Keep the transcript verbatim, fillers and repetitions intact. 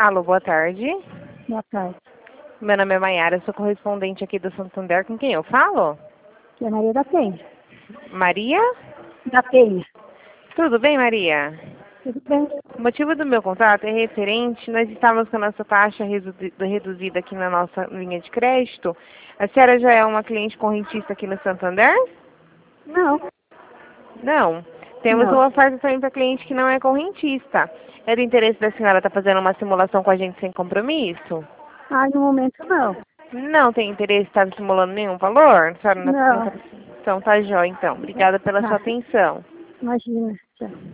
Alô, boa tarde. Boa tarde. Meu nome é Maiara, sou correspondente aqui do Santander. Com quem eu falo? Que é Maria da Penha. Maria? Da Penha. Tudo bem, Maria? Tudo bem? O motivo do meu contato é referente, nós estávamos com a nossa taxa redu- reduzida aqui na nossa linha de crédito. A senhora já é uma cliente correntista aqui no Santander? Não. Não. Temos Não. uma oferta também para cliente que não é correntista. É do interesse da senhora estar fazendo uma simulação com a gente sem compromisso? Ah, no momento não. Não tem interesse em estar simulando nenhum valor? A senhora não, não Não. tá... Então tá jóia, então. Obrigada pela sua Tá. atenção. Imagina. Tchau.